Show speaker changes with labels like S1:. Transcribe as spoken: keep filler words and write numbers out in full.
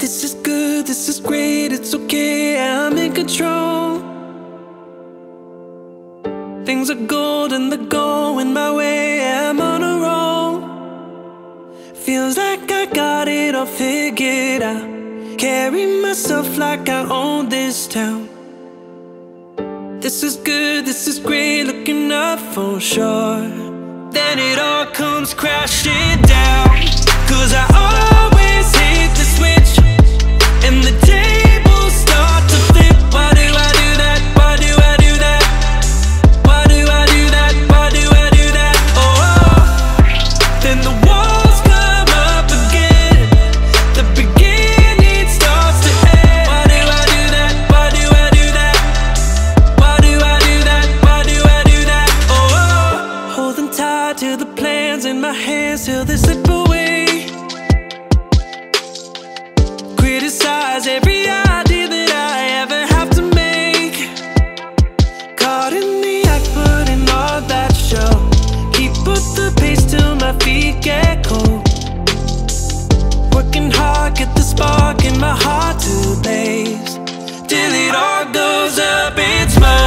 S1: This is good, this is great, it's okay, I'm in control. Things are golden, they're going my way, I'm on a roll. Feels like I got it all figured out. Carry myself like I own this town. This is good, this is great, looking up for sure. Then it all comes crashing down. Cause I always hit the switch and the tables start to flip. Why do I do that? Why do I do that? Why do I do that? Why do I do that? Oh, oh. Then the walls come up again. The beginning starts to end. Why do I do that? Why do I do that? Why do I do that? Why do I do that? Oh, oh. Holding tight to the plans in my hands till they slip away. Criticize every idea that I ever have to make. Caught in the act, putting on that show. Keep up the pace till my feet get cold. Working hard, get the spark in my heart to blaze. Till it all goes up in smoke.